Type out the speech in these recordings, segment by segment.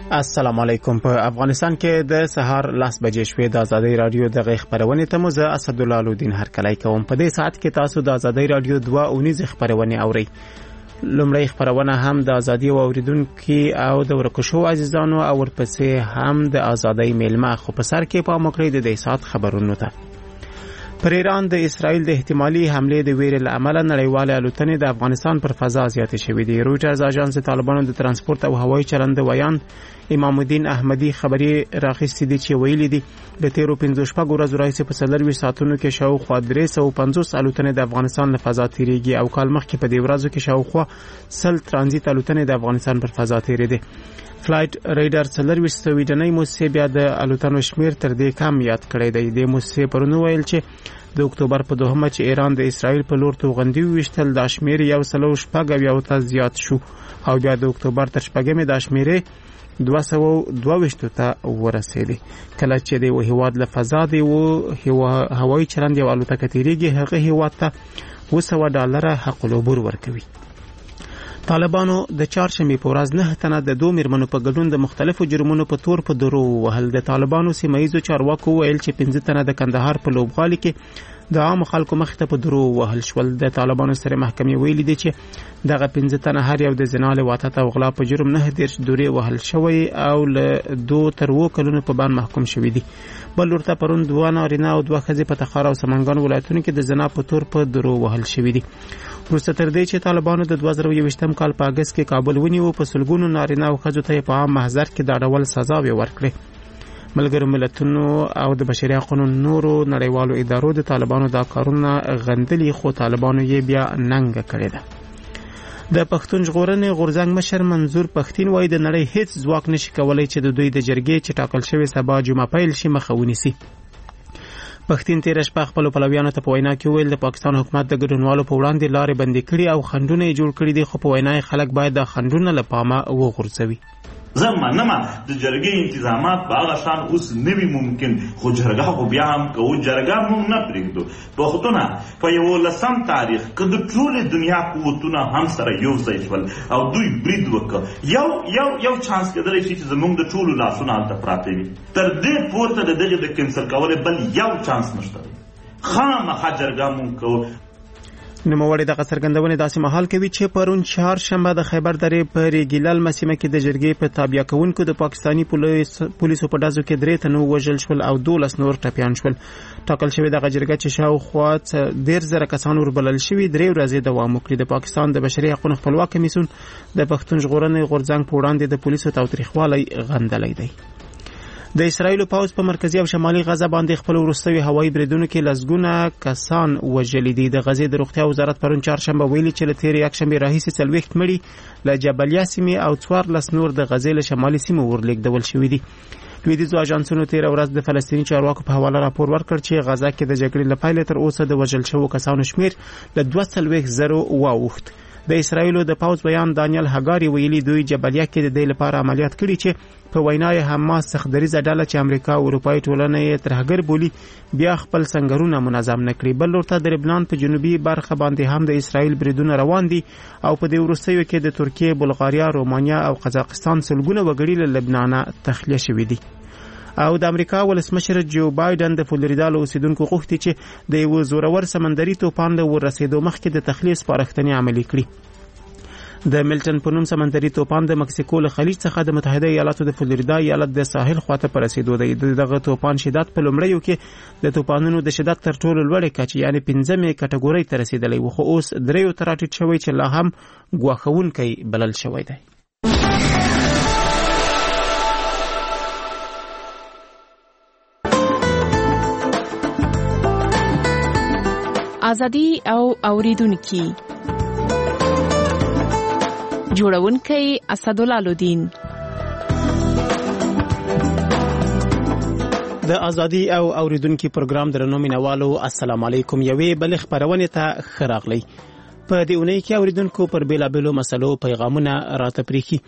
السلام علیکم. په افغانستان کې د سهار 10 بجې شوې د ازادي رادیو د خبرونه ته مزه اسدالله الدین هرکلی کوم. په دې ساعت کې تاسو د ازادي رادیو 2 اونیز خبرونه اورئ. لومړی خبرونه هم د ازادي اوریدونکو او د ورکشو عزیزانو او ورپسې هم د ازادي میلمه خو په سر کې په مکرې د دې ساعت خبرونه ته. پر ایران د اسرائیل د احتمالي حمله د ویرې لامل نړیواله الوتنې د افغانستان پر فضا زیاتې شوې دي. رویټرز اژانس طالبانو د ترانسپورت او هوایي چلند ویان امام الدین احمدی خبري راغستې دي چې ویلي دي د 15 ورځې راځي په 40 ساعتونو کې شاوخوا 350 الوتنې د افغانستان له فضا تیریږي او کال مخکې په دې ورځو کې شاوخوا 100 ترانزیت الوتنې د افغانستان پر فضا تیریدي. فلایټ ریډر سلرویس سویډنۍ موسسې بیا د الوتنو شمیر تر دې کم یاد کړی دی. د موسسې پرونو ویل چې د اکتوبر په 2مه چې ایران د اسرائیل په لور توغندي وشتل د شمیر یو سلو شپږ یو ته زیات شو او بیا د اکتوبر تر شپږمې د شمیرې 222 ته ورسېدي. کله چې د هیواد له فضا دی هوایي چلند یو الوتکه تیریږي هغه هیواد ته $200 حق العبور ورکوي. طالبانو د چهارشنبه په ورځ 9 تنه د 2 میرمنو په ګډون د مختلفو جرمونو په تور په درو وهل. د طالبانو سیمایي چارواکو ویل چې 15 تنه د کندهار په لوبغالي کې د عام خلکو مخ ته په درو وهل شول. د طالبانو سره محکمې ویلي دي چې دغه 15 تنه هر یو د زنا له واټه او غلا په جرم 9 دورې وهل شوی او له 2 تر 2 کلونو په باندې محکوم شوی دي. بل ورته پرون 2 نارینه او 2 ښځې په تخار او سمنګان ولایتونو کې د زنا په تور په درو وهل شوی دي. وروسته تر دې چې طالبانو د 2021 کال په اگست کې کابل ونیو په سلګونو نارینه او ښځو ته په عام محضر کې د ډول سزا ورکړي. ملګرو ملتونو او د بشري حقوقو نورو نړیوالو ادارو د طالبانو د کارونو غندلي خو طالبانو یې بیا ننګ کړی ده. د پښتون ژغورنې غورځنګ مشر منظور پښتين وایي د نړۍ هیڅ ځواک نشي کولای چې د دوی د جرګې چې ټاکل شوی سبا جمعه پیل شي مخه ونیسي. پښتين تیر شپه خپل پلویانو ته په وینا کې ویل د پاکستان حکومت د ګډونوالو په وړاندې لارې بندي کړي او خندونه یې جوړ کړي دي خو په وینا خلک باید د خندونه له پامه وغورځوي. زمانه د جرګې انتظامات په هغه شان اوس نوی ممکن خو جرګه خو بیا هم کوو جرګه مونږ نه پرېږدو. پښتونه په 11 تاریخ کې د ټول دنیا قوتونه هم سره یو ځای شول او دوی برید وکړ. یو چانس کېدلی شي چې زمونږ د ټولو لاسونه هلته پراته وي. تر دې پورته د دغې د کینسل کولو بل یو چانس نشته. خامخا جرګه مونږ کوو. نوموړي د څرګندونې داسې مهال کوي چې پرون چهارشنبه د خیبر درې په ریګیلل مسیمه کې د جرګې په تابع کوونکو د پاکستانی پولیسو په ډزو کې 3 تنه وژل شول او 12 نور ټپیان شول. ټاکل شوی د جرګه چې شاوخوا 10,000 کسان وربلل شوي 3 ورځې دوام وکړي. د پاکستان د بشري حقوقو خپلواک کمیسیون د پښتون ژغورنې غورځنګ په وړاندې د پولیسو تاوتریخوالي غندلی دی. د اسرائیل پوځ په مرکزی او شمالي غزه باندې خپل وروستي هوایي بریدونو کې لسګونه کسان وژلي دي. د غزې د روغتیا وزارت پرون چهارشنبه ویلي چې له تیر یکشنبه راهیسې 40 مړي له جبلیه سیمې او 14 نور د غزې له شمالي سیمو ورلېږدول شوي دي. لویدیځو اژانسونو تیر ورځ د فلسطیني چارواکو په حواله راپور ورکړ چې غزه کې د جګړې له پیل تر اوسه د وژل شوو کسانو شمیر له 240 واوښت. د اسرائیل د پوځ بیان دانیل هګاری ویلي دوی جبلیه کې د دې لپاره عملیات کړي چې په وینای حماس سختدریزه ډله چې امریکا او اروپای ټولنه یې ترهګر بولی بیا خپل سنگرونه منظم نکړي. بل ورته د لبنان په جنوبي برخه باندې هم د اسرائیل بریدونه روان دي او په دې وروستیو کې د ترکیه، بلغاریا، رومانیا او قزاقستان سلګونه وګړي له لبنان تخلیه شوي دي. او د امریکا ولسمشر جو بایدن د فلوریدا له اوسیدونکو غوښتي چې د یو زورور سمندري طوفان له ورسېدو مخکې د تخلیه سپارښتنې عملي کړي. د ملټن په نوم سمندري طوفان د مکسیکو له خلیج څخه د متحده ایالاتو د فلوریدا ایالت د ساحل خواته پر رسیدو دی. دغه طوفان شدت په لومړیو کې د طوفانونو د شدت تر ټولو لوړې کچې یعنی 5مې کټګورۍ ته رسیدلی و خو اوس 3 ته راټیټ شوی چې لا هم ګواښونکی بلل شوی دی. ازادي او اوریدونکو جوړونکی اسدالله الدین. د ازادي او اوریدونکو پروګرام درنو مینوالو السلام علیکم. یوې بل خبرونه ته خراغلی. په دې اونۍ کې اوریدونکو پر بیلابلو مسلو پیغامونه راته پریخي.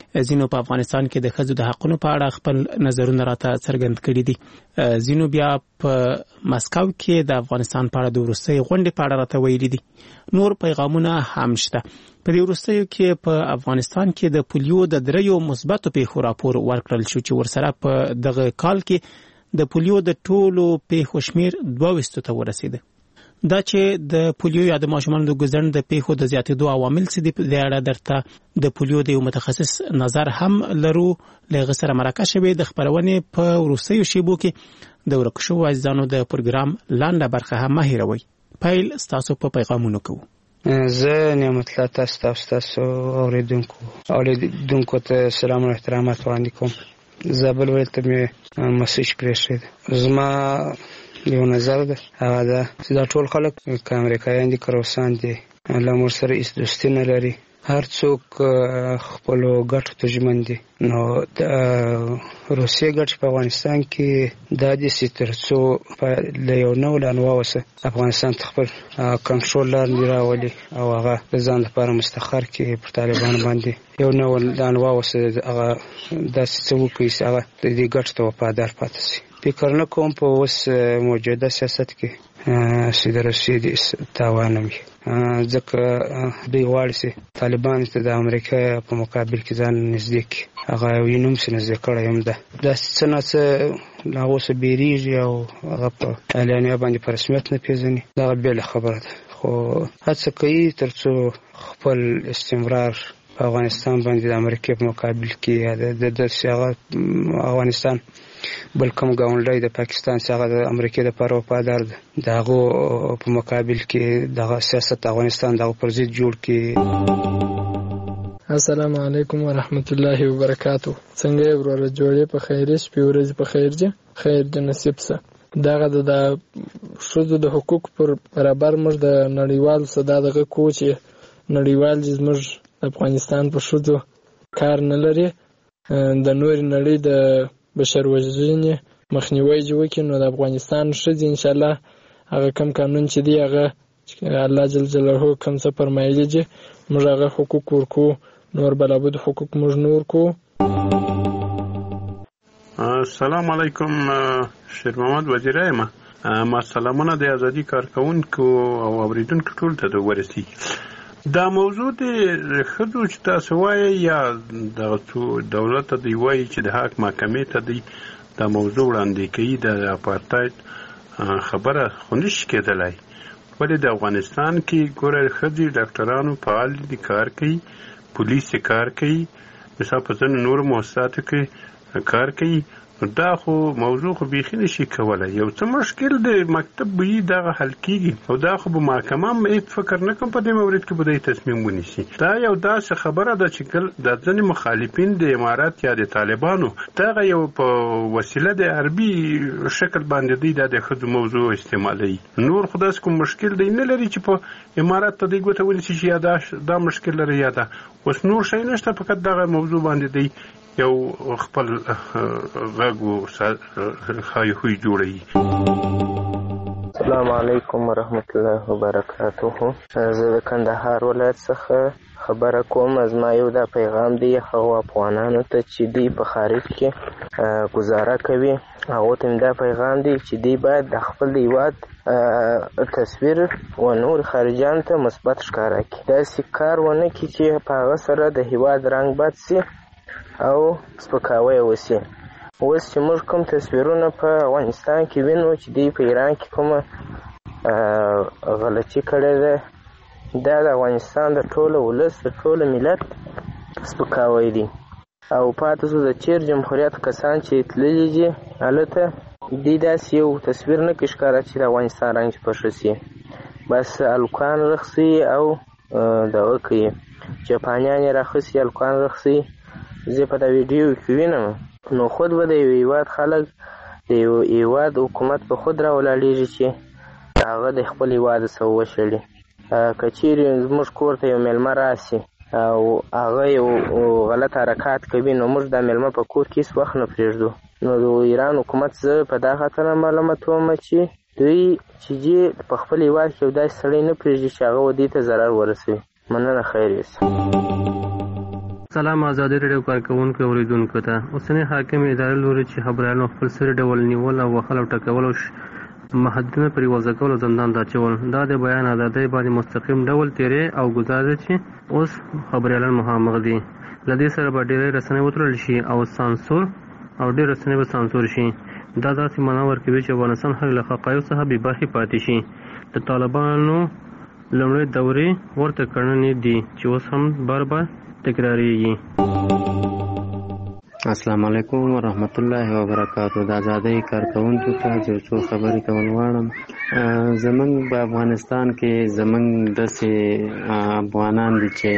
زینو په افغانستان کې د ښځو د حقوقو په اړه خپل نظرونه راته څرګند کړي دي. زینو بیا په مسکو کې د افغانستان په اړه د وروستۍ غونډې په اړه راته ویلي دي. نور پیغامونه هم شته. په دې وروستیو کې په افغانستان کې د پولیو د 3 مثبتو پیښو راپور ورکړل شو چې ورسره په دغه کال کې د پولیو د ټولو پیښو شمیر 22 ته ورسېده. دا چې د پولیو یا د ماشومانو د ګزند د پیښو د زیاتېدو عوامل څه دي په اړه درته د پولیو د یو متخصص نظر هم لرو. لږ سره مرکه شوی د خبرونې په وروستیو شیبو کې د ورک شو عزیزانو د پروګرام لاندې برخه هم مهیروي. پیل ستاسو په پیغامونو کوو. زه نعمت الله تاسو اوریدونکو ته سلام او احترامات وړاندې کوم. زابل ولایت ته مې مسیج پرېښی. زما یو نظر ده هغه ده چې دا ټول خلک که امریکایان دي که روسان دي له موږ سره هېڅ دوستي نه لري. هر څوک خپلو ګټو ته ژمن دي. نو د روسیې ګټې په افغانستان کې دا دي چې تر څو له یو نوع لانواوه څخه افغانستان ته خپل کنټرول لاندې راولي او هغه د ځان لپاره مستقر کړي پر طالبانو باندې یو نوع لانواوه څخه هغه داسې څه وکړي چې هغه د دې ګټو ته وفادار پاتې شي. فکر نه کوم په اوس موجوده سیاست کې چې د روسیې د تاوان وي، ځکه دوی غواړي چې طالبان ته د امریکا په مقابل کې ځان نږدې کړي. هغه یې نوم چې نږدې کړی هم ده. داسې څه نه څه له هغو څه بیریږي او هغه په اعلانیه باندې په رسمیت نه پېژني، دغه بېله خبره ده. خو هڅه کوي تر څو خپل استمرار په افغانستان باندې د امریکا په مقابل کې د داسې هغه افغانستان بل کوم ګاونډی د پاکستان چې هغه د امریکا لپاره وفادار ده، د هغو په مقابل کې دغه سیاست افغانستان دغه پر ضد جوړ کړي. السلام علیکم ورحمت الله وبرکاتو. څنګه یې وروره جوړې په خیر شپې ورځې په خیر جه خیر د نصیب سه. دغه د ښځو د حقوق پر برابر موږ د نړیوالو صدا دغه کو چې نړیوال زموږ افغانستان په ښځو کار نه لري، د نورې نړۍ د بشر وژنې مخنیوی چې وکړي، نو د افغانستان ښځې انشاءالله هغه کم قانون چې دی هغه الله جل جلاله کم څه فرمایلي چې موږ هغه حقوق ورکو، نور بلابود حقوق موږ نه ورکو. السلام علیکم، شیر محمد وزیره یم. ما سلامونه د ازادي کارکونکو او اوریدونکو ټول ته ورسي. دا موضوع د ښځو چې تاسو وایي یا د دولت دی وایي چې د حق محکمې ته دی دا موضوع وړاندې کوي، د اپارټاید خبره خو نشي کېدلی. ولې د افغانستان کې ګوره ښځې ډاکټرانو فعال دي، کار کوي، پولیس کار کوي، مثلا په ځینو نورو مؤسساتو کې کار کوي. دا خو موضوع خو بیخي نشي کولی. یو څه مشکل د مکتب وي دغه حل کېږي، او دا خو به محکمه هم فکر نه کوم په دې مورد کې به دی تصمیم ونیسي. دا یو داسې خبره ده چې د ځینې مخالفین د امارات یا د طالبانو دغه یو په وسیله د عربي شکل باندې دی دا د ښځو موضوع استعمالوي. نور خو داسې کوم مشکل دی نه لري چې په امارات ته دی ګوته ونیسي چې یا دا مشکل لري یا دا اوس نور شی نشته، فقط دغه موضوع باندې دی یو خپل غږ ښایي خوی جوړوي. السلام علیکم ورحمت الله وبرکاته. زه د کندهار ولایت څخه خبره کوم. زما یو دا پیغام دی هغو افغانانو ته چې دوی په خارج کې ګزاره کوي، هغو ته دا پیغام دی چې دوی باید د خپل هیواد تصویر و نور خارجیانو ته مثبت ښکاره کړي، داسې کار ونه کړي چې په هغه سره د هیواد رنګ بد سي او سپکاوی وسي. اوس چې موږ کوم تصویرونه په افغانستان کې وینو چې دوی په ایران کې کومه غلطي کړې ده، دا د افغانستان د ټولو ولس د ټولو ملت سپکاوی دی. او پاتې شو د چیر جمهوریت کسان چې تللي دي هلته دوی داسې یو تصویر نه کړي ښکاره چې د افغانستان رنګ چې پشه سي، بس الکان رخصي او دغه کوي جاپانیان یې راخصي الکان رخصي. زه په دا ویډیو کې وینم نو خود به د یو هیواد خلک د یو هیواد حکومت په خود راولاړېږي چې هغه د خپل هیواد څخه وشړي. که چیرې زموږ کور ته یو میلمه راسي او هغه یو غلط حرکات کوي، نو موږ دا میلمه په کور کې هېڅ وخت نه پرېږدو. نو د ایران حکومت زه په دا خاطر معلومات وم چې دوی چې په خپل هیواد کې یو داسې سړی نه پرېږدي چې هغه ودې ته ضرر ورسوي. مننه، خیر یوسي. سلام آزادي رادیو کارکونکو اوریدونکو ته اوسنی حاکم ادارې لوري چې خبريالانو خپل سره ډول نیول او وخل او ټکول او محدودونه پر وضع کول او زندان ته اچول دا د بیان ازادۍ باندې مستقیم ډول تیرې او گزارش چې اوس خبريالان مخامخ دي لدې سره به ډېرې رسنۍ وترل شي او سانسور او ډېر رسنۍ به سانسور شي دا داسې منور کوي چې افغانستان هغه له حقایقو څخه بې برخې پاتې شي د طالبانو لومړۍ دورې ورته کړنې دي چې اوس هم بار بار تکراریږي. السلام علیکم ورحمت الله وبرکاتہ. د آزادۍ کارکونکو ته یو څو خبرې کول غواړم. زمونږ په افغانستان کې زمونږ داسې افغانان دي چې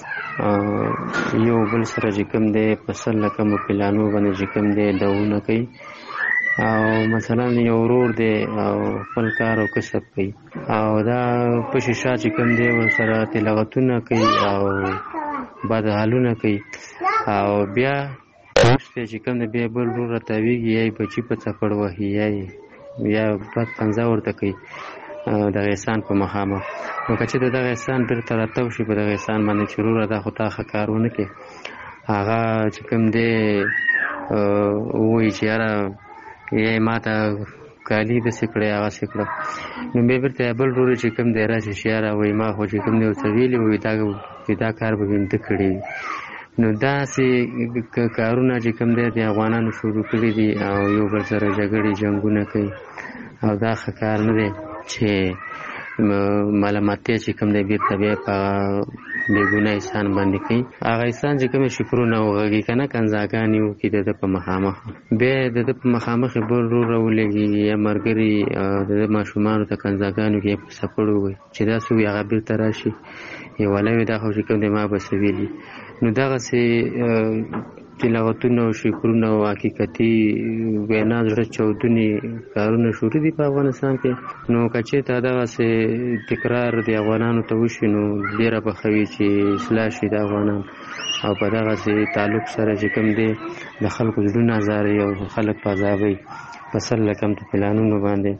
یو بل سره چې کوم دی په سر له کومو پلانو باندې چې کوم دی دعوونه کوي او مثلا یو ورور دی او خپل کار او کسب کوي او دا په شیشه چې کوم دی ورسره تلاوتونه کوي او بد حالونه کوي او بیا وروسته چې کوم دی بیا بل ورور راتاویږي یا یې بچي په څپړ وهي یا بد پنځه ورته کوي دغه احسان په مخامخ. نو که چېرته دغه احسان بېرته راتاو شي په دغه احسان باندې چې وروره دا خو تا ښه کار ونه کړې هغه چې کوم دی ووایي چې یاره یا ما ته کالي داسې کړی هغسې کړه نو بیا بېرته بل ورور چې کوم دی راشي چې یاره وایي ما خو چې کوم دی ورته ویلي وایي دا کار به مې ده کړی وي. نو داسې کارونه چې کوم دی د افغانانو شروع کړي دي او یو بل سره جګړې جنګونه کوي او دا ښه کار نه دی چې ملامتیا چې کوم دی بېرته بیا په بېګناه انسان باندې کوي. هغه انسان چې کومې شکرونه وغږي که نه کنځاګانې وکړي د ده په مخامخ بیا د ده په مخامخ یې بل ورور راولېږي یا ملګري د ده ماشومانو ته کنځاګانې وکړي یا په سپړ ووایي چې داسې وي هغه بېرته راشي یې ولی وي دا خو چې کوم دی ما به څه ویلي. نو دغسې تلاوتونه او شکرونه او حقیقتي وینا زړه چاودونې کارونه شروع دي په افغانستان کې. نو که چېرته دغسې تکرار د افغانانو ته وشي نو ډېره به ښه وي چې اصلاح شي د افغانان او په دغسې تعلق سره چې کوم دی د خلکو زړونه ازاروي او خلک په عذابوي په سر له کم پلانونو باندې.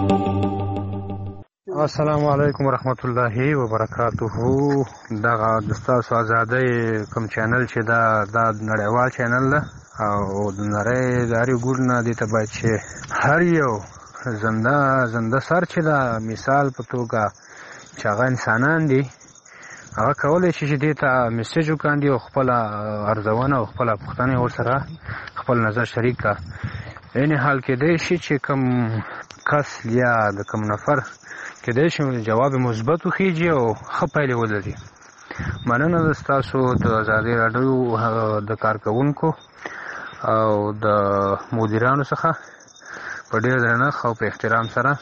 السلام علیکم ورحمت الله وبرکاتہ. دغه د ستاسو آزادۍ کوم چینل چې دا نړیوال چینل ده او د نړۍ د هر یو ګوټ نه دې ته باید چې هر یو زنده سر چې دا مثال په توګه چې هغه انسانان دي هغه کولی شي چې دې ته میسیج وکاندي او خپله ارزونه او خپله پوښتنې ورسره خپل نظر شریک کړه. عین حال کېدی شي چې کوم کس یا د کوم نفر کېدای شي جواب مثبت وخیږي او ښه پایلې ولري. مننه د ستاسو د ازادۍ راډیو د کارکوونکو او د مدیرانو څخه په ډېر درنښت او په احترام سره.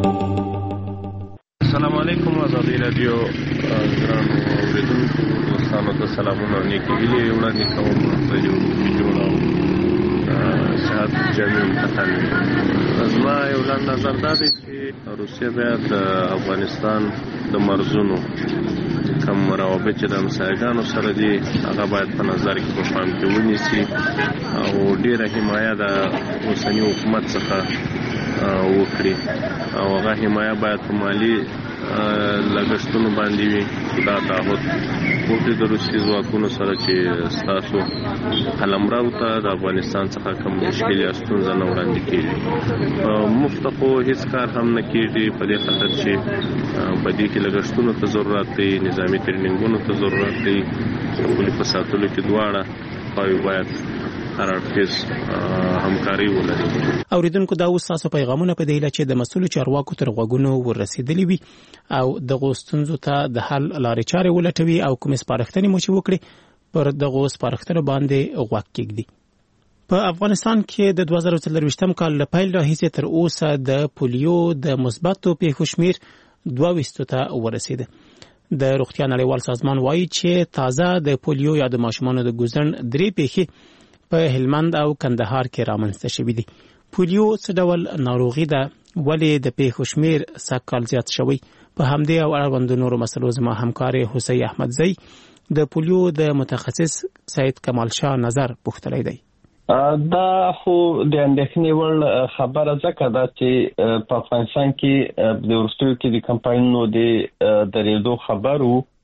السلام علیکم ازادۍ راډیو ګرانو اورېدونکو دوستانو ته سلامونه او نیکې هیلې وړاندې کوم. د جوړه صحت جامع منتقل زما یو لنډ نظر دا دی چې روسیه باید د افغانستان د مرزونو کوم روابط چې د همسایګانو سره دي هغه باید په نظر کې په پام کې ونیسي او ډېره حمایه د اوسني حکومت څخه وکړي او هغه حمایه باید په مالي لګښتونو باندې وي. دا تعهد وکړي د روسي ځواکونو سره چې ستاسو قلمرو ته د افغانستان څخه کوم مشکل یا ستونزه نه وړاندې کېږي. مفت خو هېڅ کار هم نه کېږي په دې خاطر چې په دې کې لګښتونو ته ضرورت دی، نظامي ټریننګونو ته ضرورت دی. پولي په ساتلو کې دواړه خواوې باید هر اړخیز همکاري ولري. اوریدونکو دا اوس تاسو پیغامونه په دی چې د مسؤلو چارواکو تر غوږونو ورسېدلي وي او دغه ستونزو ته د حل لارې چارې ولټوي او کوم سپارښتنې مو چې وکړي پر دغه سپارښتنو باندې غوږ کېږدي. په افغانستان کې د 2024 کال له پیل راهیسې تر اوسه د پولیو د مثبتو پیښو شمېر 22 ته ورسېده. د روغتیا نړیوال سازمان وایي چې تازه د پولیو یا د ماشومانو د ګوزن 3 پیښې په هلمند او کندهار کې رامنځته شوې دي. پولیو څه ډول ناروغي ده؟ ولې د پیښو شمېر سږکال زیات شوی؟ په همدې او اړوندو نورو مسلو زما همکار حسین احمدزی د پولیو د متخصص سید کمال شاه نظر پوښتلی دی. دا خو د اندېښنې وړ خبره ځکه ده چې په افغانستان کې د وروستیو کې د کمپاینونو د درېدو خبرو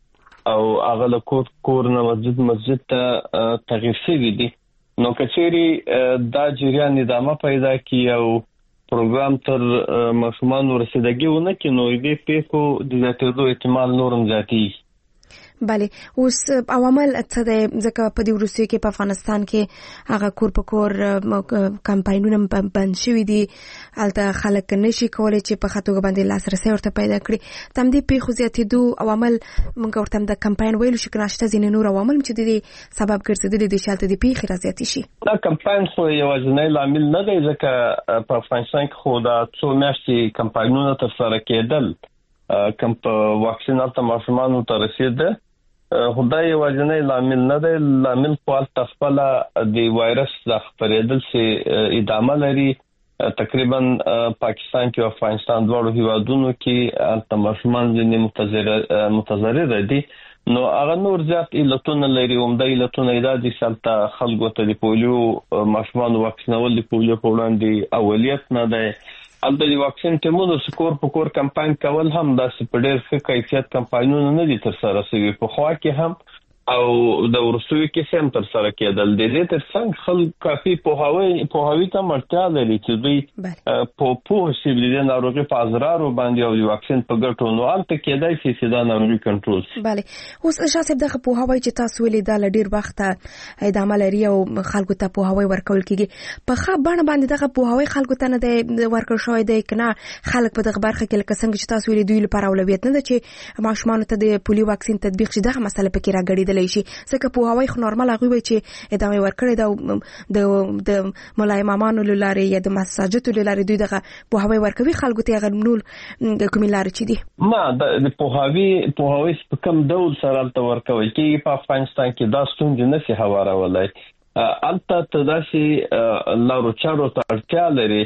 او هغه له کور نه مسجد ته تغییر شوی دي. نو کچېری دا جریان ادامه پیدا کی او پروګرام تر ماشومان ورسېدګي ونه کې نو دې پیښو د زیاتېدو احتمال نورم زیاتی. بله اوس عوامل څه دی ځکه په دې وروستیو کې په افغانستان کې هغه کور په کور کمپاینونه بند شوي دي هلته خلک نشي کولی چې په ښه توګه باندې لاسرسی ورته پیدا کړي تم دې پیښو زیاتېدو عوامل موږ ورته د کمپاین ویلو شو که نشته ځینې نور عوامل چې د دې سبب ګرځېدلي دي چې هلته دې پیښې رازیاتې شي. دا کمپاین خو یوازینی لامل نه دی ځکه په افغانستان کې خو دا څو میاشتې کمپاینونه ترسره کېدل کوم په واکسین هلته ماشومانو ته رسېده خدای یوازینی لامل نه دی. لامل خو هلته خپله د وایرس د خپرېدل چې ادامه لري تقریبا پاکستان کې او افغانستان دواړو هیوادونو کې هلته ماشومان ځینې متضرره دي. نو هغه نور زیات علتونه لري. عمده علتونه دا دي چې هلته خلکو ته د پولیو ماشومانو واکسینول د پولیو په وړاندې اولیت نه دی. هلته د واکسین ټیمونو کور په کور کمپاین کول هم داسې په ډېر ښه کیفیت کمپاینونه نه دي ترسره شوي. پخوا کې هم او د وروستیو کې هم ترسره کېدل. د دې ترڅنګ خلک کافي پوهاوي ته اړتیا لري چې دوی په پوه شي د دې ناروغۍ په اضرارو باندې او د واکسین په ګټو. نو هلته کېدای شي چې دا ناروغي کنټرول شي. بله اوس شاه صاحب دغه پوهاوی چې تاسو ویلي دا له ډېر وخته ادامه لري او خلکو ته پوهاوی ورکول کېږي په ښه بڼه باندې دغه پوهاوی خلکو ته نه دی ورکړل شوی دی که نه خلک په دغه برخه کې لکه څنګه چې تاسو ویلي دوی لپاره اولویت نه ده چې ماشومانو ته د پولیو واکسین تطبیق شي دغه مسله پکې راګډېدلی شي ځکه پوهاوی خو نورمال هغوی وایي چې ادامه ورکړې ده د ملا امامانو له لارې یا د مساجدو له لارې دوی دغه پوهاوی ورکوي خلکو ته هغه نور کومې لارې چې دي ما د پوهاوی په کوم ډول سره هلته ورکوي کېږي. په افغانستان کې دا ستونزې نشي هوارولی. هلته ته داسې لارو چارو ته اړتیا لري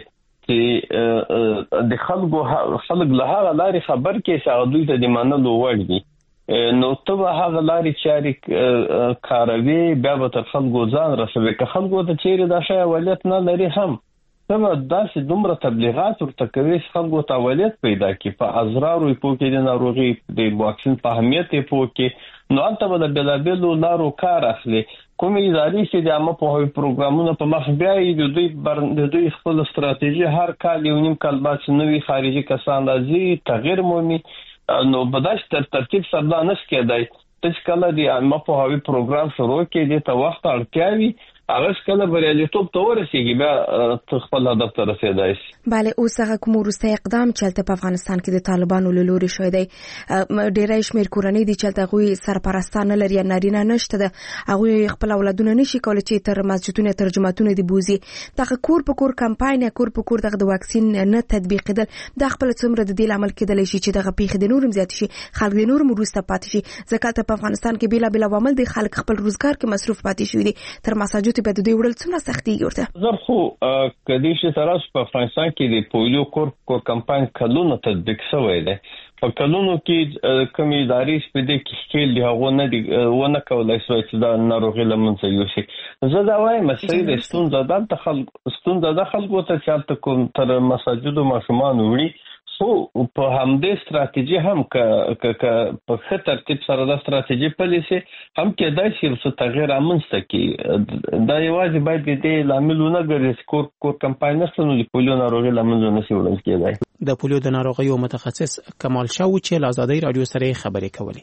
چې د خلک له هغه لارې خبر کړي چې هغه دوی ته د منلو وړ دي. نو ته به هغه لارې چارې کاروي بیا به تر خلکو ځان رسوي. که خلکو ته چیرې دا شی اولیت نه لري هم ته به داسې دومره تبلیغات ورته کوي چې خلکو ته اولیت پیدا کړي په اضرارو یې پوه کړي د ناروغۍ د واکسین په اهمیت یې پوه کړي. نو هلته به د بېلابېلو لارو کار اخلي. کومې ادارې چې د عامه پوهاوي پروګرامونه په مخ بیایي د دوی خپل ستراتیژي هر کال یو نیم کال بعد چې نوي خارجي کسان راځي تغییر مومي. نو په داسې ترتیب سره دا نشي کېدای. ته چې کله د عامه پوهاوي پروګرام شروع کړې دې ته وخت اړتیا وي هغه کله بریالیتوب ته ورسېږي بیا ته خپل هدف ته رسېدای شي. بله اوس هغه کوم وروستی اقدام چې هلته په افغانستان کې د طالبانو له لورې شوی دی ډېری شمېر کورنۍ دي چې هلته هغوی سرپرستان نه لري یا نارینه نشته ده هغوی خپل اولادونه نشي کولی چې تر مسجدونه تر جوماتونه دې بوځي. دغه کور په کور کمپاین یا کور په کور دغه د واکسین نه تطبیقېدل دا خپله څومره د دې لامل کېدلی شي چې دغه پیښې د نورم زیاتې شي خلک د نورم وروسته پاتې شي ځکه هلته په افغانستان کې بېلابېل عوامل دي خلک خپل روزګار کې مصروف پاتې شوي دي تر مساجدو به د دوی وړل څومره سختېږي ورته. زه خو که دې شي سره په افغانستان کې د پولیو کور کمپاین کلونه تطبیق شوی دی. په کلونو کې کومې ادارې چې په دې کې ښکېل دي هغو ونه کولی شوی چې دا ناروغي له منځه یوسي. زه دا وایم صحیح دی ستونزه ده خلکو ته چې هلته کوم تر مساجدو ماشومان وړي خو په همدې ستراتیژي هم که په ښه ترتیب سره دا ستراتیژي پلي شي هم کېدای شي څه تغییر رامنځته کړي. دا یوازې باید د دې لامل ونه ګرځي چې کور کمپاین نشته نو د پولیو ناروغي له منځه نشي وړل کېدای. د پولیو د ناروغیو متخصص کمال شاه و چې له ازادۍ راډیو سره خبرې کولې.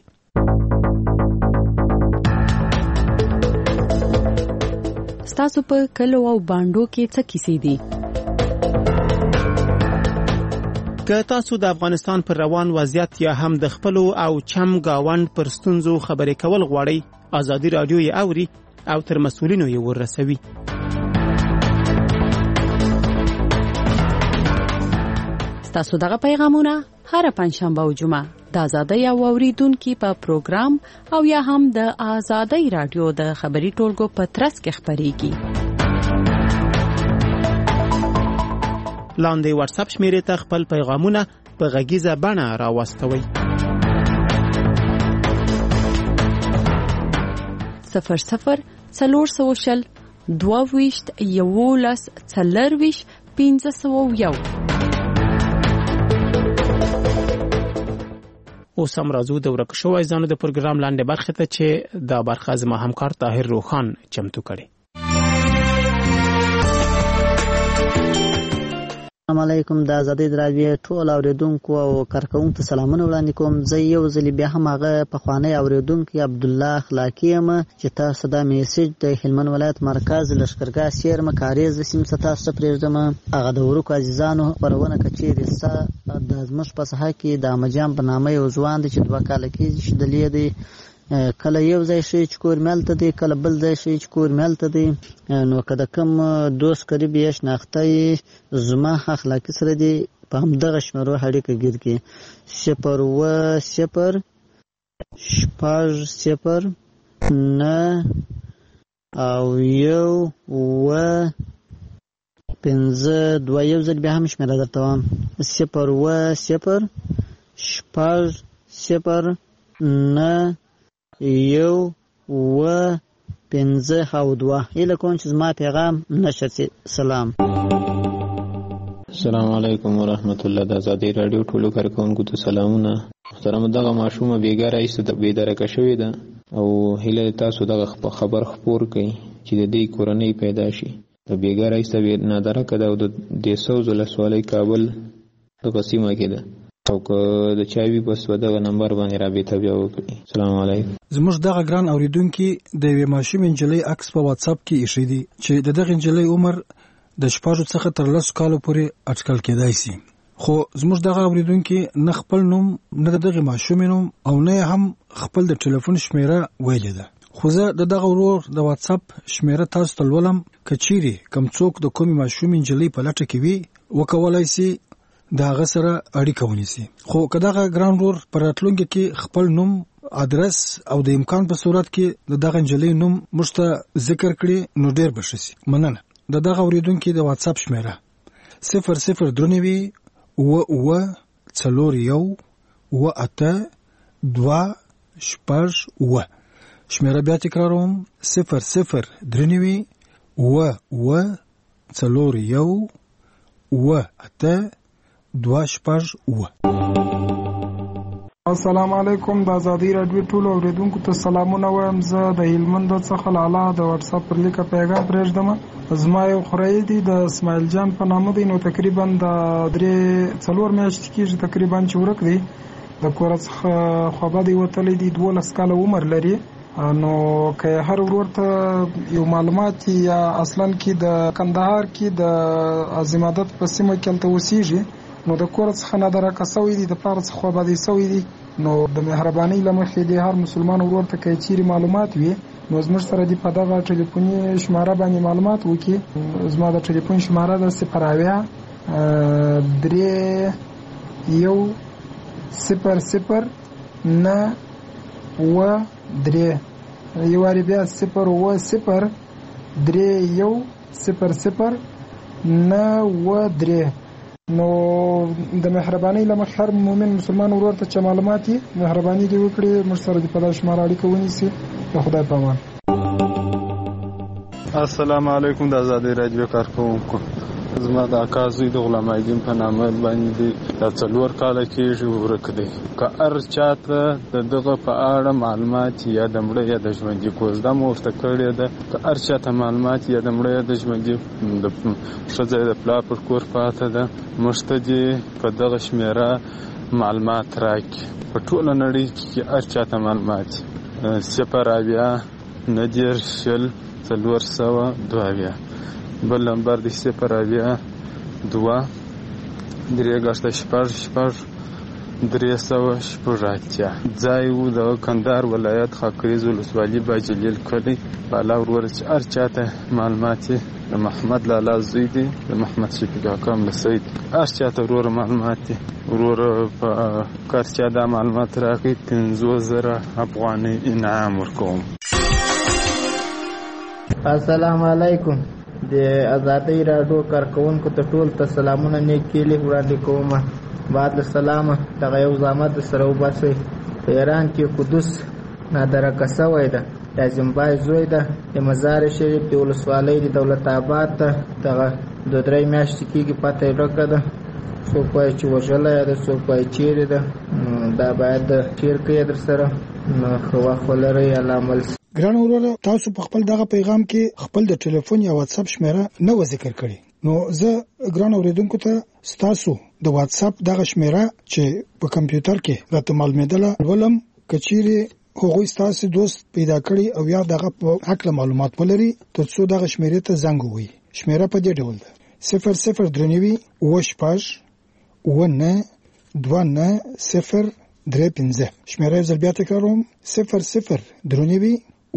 ستاسو په کلو او باندو کې څه کیسې دي؟ که تاسو د افغانستان پر روان وضعیت یا هم د خپلو او چم گاوند پر ستونزو خبرې کول غواړئ ازادي راډیو یې اوري او تر مسؤلینو یې ورسوي. ستاسو دغه پیغامونه هر پنځشنبه او جمعه د ازادۍ او اوریدونکو په پروګرام او یا هم د ازادۍ راډیو د خبري ټولګو په ترڅ کې خبريږي. لاندې واتس اپ شمیرې ته خپل پیغامونه په غږیزه بڼه راوستوئ. 00 400 22 11 40 501. اوس هم راځو د ورک شوی ځانو د پروګرام لاندې برخه ته چې دا برخه زما همکار طاهر روخان چمتو کړي. السلام علیکم. د آزادۍ رادیو ټول اوریدونکو او کارکونکو ته سلامونه وړاندې کوم. زه یو ځل بیا هم هغه پخوانی اوریدونکو عبدالله اخلاقی یم چې تاسو دا میسج د هلمند ولایت مرکز لښکرګاه سیرمه کاریز سیمې څخه تاسو ته پرېږدم. هغه د ورکو عزیزانو خپرونه که چیرې ستا د زموږ په ساحه کې د احمدجان په نامه یو ځوان دی چې 2 کاله کېږي چې دلې دی، کله یو ځای شي چې کور ملته دی، کله بل ځای شي چې کور ملته دی. نو که د کوم دوست قریب یې شناخته زما اخلاقي سره دی په همدغه شمېرو اړیکه ګیر کړي 0 0 9 او 1 5 2. یو ځل بیا هم شمېره درته وایم 0 0 9 1 5 او 2. هیله کوم چې زما پیغام نشر شي. سلام. السلام علیکم ورحمت الله. د آزادۍ رادیو ټولو کارکونکو ته سلامونه. محترم دغه ماشومه بیګا رئیس د بیدارکه شوې ده او هیله تاسو دغه خبر خپور کړئ چې د دې کورنۍ پیدا شي. د بیګا رئیس ته نادرکه ده او د دیسوز ولسوالۍ کابل دغه سیمه کې ده او که د چایوي بس دغه نمبر باندې رابطه بیا وکړي. السلام علیکم. زموږ دغه ګران اوریدونکي د یوې ماشومې نجلۍ عکس په واتساپ کې ایښی دی چې د دغه نجلۍ عمر د 6 څخه تر 10 کالو پورې اټکل کېدای شي. خو زموږ دغه اوریدونکي نه خپل نوم نه دغه ماشومې نوم او نه هم خپل د ټلیفون شمیره ویلې ده. خو زه دغه ورور د واتساپ شمیره تاسو ته لولم. که چیرې کوم څوک د کومې ماشومې نجلۍ په لټه کې وي وکولای شي د هغه سره اړیکه ونیسي. خو که دغه ګران ورور په راتلونکي کې خپل نوم، ادرس او د امکان په صورت کې د دغه نجلۍ نوم موږ ته ذکر کړي نو ډېر به ښه شي. مننه. د دغه اوریدونکي د واتساپ شمیره 00 درنوي 4 4 8 2 6 شمیره بیا تکراروم 00 درنوي 4 4 8 2 6. السلام علیکم. د آزادۍ رادیو ټولو اوریدونکو ته سلامونه وایم. زه د هلمند څخه لاله د واتس اپ پر لیکه پیغام پرېږدم. زما یو خوریی دی د اسماعیل جان په نامه دی. نو تقریبا د 3-4 میاشتې کېږي تقریبا چې ورک دی. د کور څخه خوابه دی وتلی دی. 12 کاله عمر لري. نو که هر ورور ته یو معلومات یا اصلا کې د کندهار کې د عظیمادت په سیمه کې هلته اوسېږي نو د کور څخه نادرکه سوی دی، د پلار څخه خوابدی سوی دی. نو د مهربانۍ له مخې د هر مسلمان ورور ته که چیرې معلومات وي نو زموږ سره دې په دغه ټلیفوني شماره باندې معلومات وکړي. زما د ټلیفون شماره ده 0 3 1 0 9 3. یو وارې بیا 0 0 3 1 0 9 3. نو د مهربانۍ له مخې هر مؤمن مسلمان ورور ته چې معلومات یې مهرباني دې وکړي موږ سره دې په دغه شماره اړیکه ونیسي. د خدای په امان. السلام علیکم. د آزادۍ رادیو کارکونکو، زما د اکا زوی د غلام الدین په نامه باندې د 4 کاله کېږي ورک دی. که هر چاته د دغه په اړه معلومات یا د مړه یا د ژوندي کوزده مو ورته کړې ده، که هر چاته معلومات یا د مړه یا د ژوندي د ښځه د پلار پر کور پاته ده موږ ته دې په دغه شمېره معلومات راکړي. په ټوله نړۍ کې هر چاته معلومات 0 90 شل 402. بل نمبر دی 0 2 3 6 300 ځای و د کندهار ولایت خاکریز ولسوالي باجلیل کلی. بالا ورور چې هر چاته معلومات د محمد لالا زوی دی، د محمد شفیق حکام لسید هر چاته ورور معلومات دی. ورور په کار چا دا معلومات راکړي 50,000 افغانۍ انعام ورکوم. السلام علیکم. د آزادۍ رادیو کارکونکو ته ټول ته سلامونه نیکې وړاندې کوم. بعد السلام. دغه یو زحمت سره وباسئ. په ایران کې قدس نادرکه سوی ده. د اعظمبای زوی ده. د مزار شریف د ولسوالۍ د دولت آباد ته دغه 2-3 میاشتې کېږي پته یې ورکه ده. څوک وایي چې وژله یا د څوک وایي چیرې ده، دا باید شیر کړئ در سره. ښه وخت ولرئ. الله عمل. ګران وروره، تاسو په خپل دغه پیغام کې خپل د ټلیفون یا واتس اپ شمیره نه و ذکر کړی، نو زه ګران اوریدونکو ته ستاسو د واتس اپ دغه شمیره چې په کمپیوټر کې راته معلومېدله ولم، کچيري هغوی ستاسو دوست پیدا کړي او یا دغه په حق معلومات ولري ترڅو دغه شمیره ته زنګ ووهي. شمیره په دې ډول ده: 0093 29 شمیره زر بیا تکراروم: 0093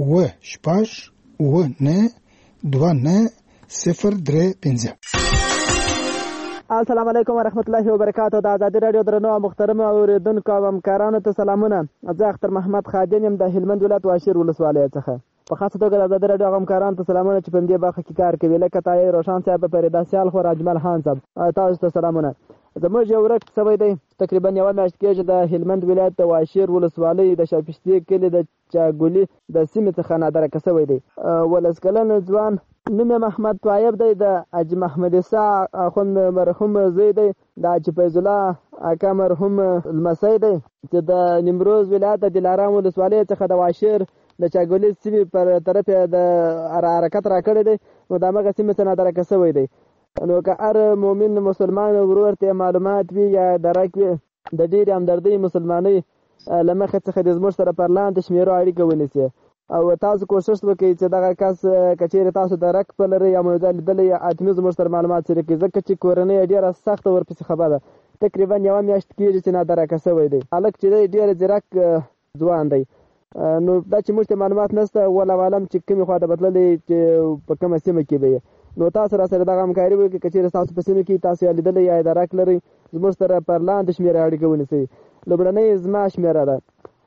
29 السلام علیکم ورحمت الله وبرکاته. د آزادي رادیو درنو محترم اوریدونکو او همکارانو ته سلامونه. زه اختر محمد خادم یم د هلمند ولایت واشیر ولسوالۍ څخه. په خاصه توګه د آزادي رادیو همکارانو ته سلامونه چې په دې برخه کې کار کوي، لکه طاهر روشن صاحب، فریدا سیال خو، اجمل خان صاحب، تاسو ته سلامونه. زموږ یو ورک سوی دی تقریبا یو میاشت کېږي د هلمند ولایت د واشیر ولسوالۍ د شاپشتي کلي د چاګولي د سیمې څخه نادرکه سوی دی. ولس کلن ځوان نوم محمد طایب دی، د حاجي محمد عیسی اخوند مرحوم زوی دی، د حاجي فیض الله اکا مرحوم لمسی دی چې د نیمروز ولایت د دلارام ولسوالۍ څخه د واشیر د چاګولي سیمې پر طرف د حرکت راکړی دی. نو د هغه سیمې څخه نادرکه سوی دی. نو که هر مؤمن مسلمان ورور ته معلومات وي یا درک وي د ډېرې همدردۍ مسلمانۍ له مخې څخه د زموږ سره پر لاندې شمیرو اړیکه ونیسي او تاسو کوشش وکړئ چې دغه کس کچېرې تاسو درک په لرئ یا موضوع لیدلی یا حتمي زموږ سره معلومات شریک کړئ، ځکه چې کورنۍ ډېره سخته ورپسې خبره ده. تقریبا یوه میاشت کېږي چې نادرکه سوی دی. هلک چې دی ډېر ځیرک ځوان دی. نو دا چې موږ ته معلومات نشته، والله عالم چې کومې خوا ته بتللی چې په کومه سیمه کې به نو تاسو را سره دغه همکاري وکړئ. که چېرې تاسو په سیمه کې تاسو یې لیدلی یا درک لرئ، زموږ سره پر لاندې شمېره اړیکه ونیسئ. لومړنۍ زما شمېره ده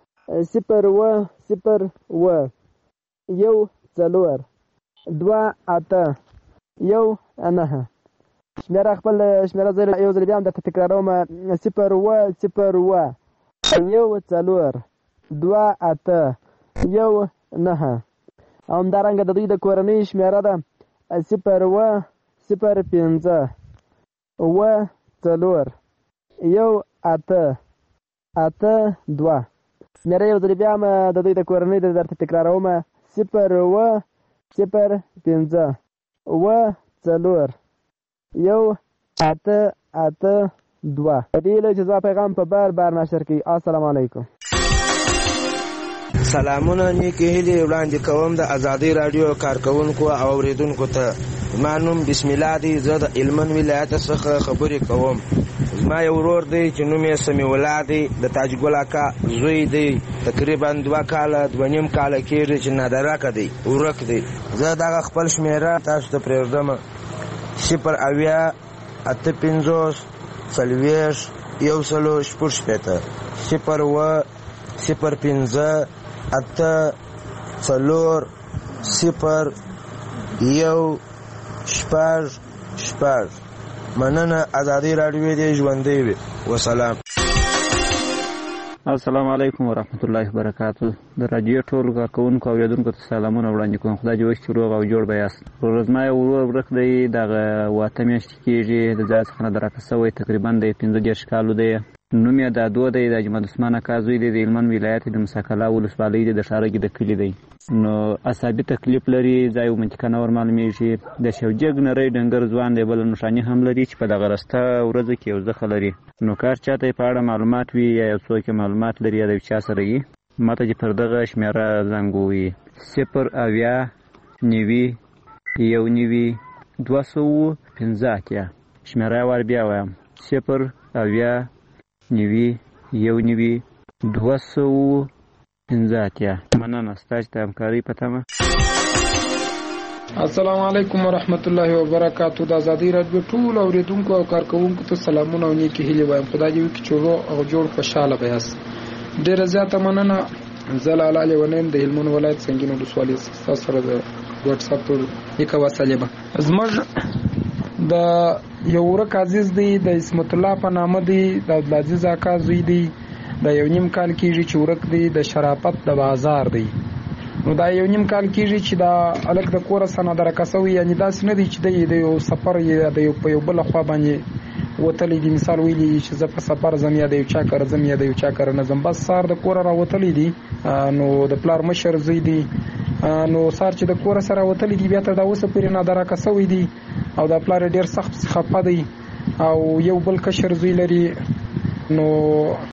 010 1 4 2 8 1 9. شمېره خپل شمېره زه یو ځل بیا هم درته تکراروم: 010 1 4 2 8 1 9. او همدارنګه د دوی د کورنۍ شمېره ده 0 0 5 4 1 8 8 2. شمېره یو ځل بیا هم د دوی د کورنۍ د درته تکراروم: 0 0 5 4 1 8 8 2. دې له چې زما پیغام په بار نشر کړئ. السلام علیکم. سلامونه نیکی هیلې وړاندې کوم د آزادۍ راډیو کارکونکو او اوریدونکو ته. زما نوم بسم الله دی. زه د هلمند ولایت څخه خبرې کوم. زما یو ورور دی چې نوم یې سمیع الله دی، د تاجګل اکا زوی دی. تقریبا 2 کاله 2.5 کاله کېږي چې نادرکه دی، ورک دی. زه دغه خپل شمېره تاسو ته پرېږدم: 0 اویا 8 50 40 160 0 0 5 8 4 0 1 6. مننه. آزادي راډیو دې ژوندۍ وي. وسلام. السلام علیکم ورحمت الله وبرکاته. د رادیو ټول کارکونکو او اوریدونکو ته سلامونه وړاندې کوم. خدای دې وکړي چې روغ او جوړ به یاست. زما یو ورور ورک دی، دغه 8 میاشتې کېږي د ځای څخه نادرکه سوی، تقریبا د 15 کالو دی. نوم یې دادو دی، د اجمل عثمان اکا زوی دی، د هلمند ولایت د مساکلا ولسوالۍ دی، د ښارګي د کلي دی. نو عصبي تکلیف لري، ځای او منطقه نه ورمعلومېږي. د شوجګ نری ډنګر ځوان دی، بله نښاني هم لري چې په دغه رسته ورځو کې یو زخه لري. نو کار چاته یې په اړه معلومات وي یا یو څوک یې معلومات لري یا د یو چا سره یي، ماته چې پر دغه شمېره زنګ ووهي: 0 اویا 9 1 9 215. شمېره یې وار بیا وایم: 0 اویا 9 1 9 215. مننه ستاسو د همکارۍ په تمه. السلام علیکم ورحمت الله وبرکاته. د آزادۍ راډیو ټول اوریدونکو او کارکونکو ته سلامونه او نیکی هیلې وایم. خدای دې وکړي چې روغ او جوړ خوشاله به یاست. ډېره زیاته مننه. زه لاله لیونیم د هلمند ولایت سنګین ولسوالۍ څخه سره د واتس اپ لیکه وسلېبه. زموږ د یو ورک عزیز دی، د اسمت الله په نامه دی، د عبدالعزیز اکا زوی دی، د 1.5 کال کېږي چې ورک دی، د شرافت د بازار دی. نو دا 1.5 کال کېږي چې دا الک د کوره سره نادرکه سوی، یعنې داسې نه دی چې د یو سفر یا د یو په یو بله خوا باندې وتلې دي، مثال ویلي چې زه په سفر ځم یا د یو چا کار ځم یا د یو چا کار نه ځم، بس سهار د کوره راوتلې دي، نو د پلار مشر زوی دي، نو سهار چې د کوره سره وتلې دي بیا تر دا اوسه پورې نادرکه سوی دي او د پلار ډېر سخت خفه دی او یو بل کشر زوی لري، نو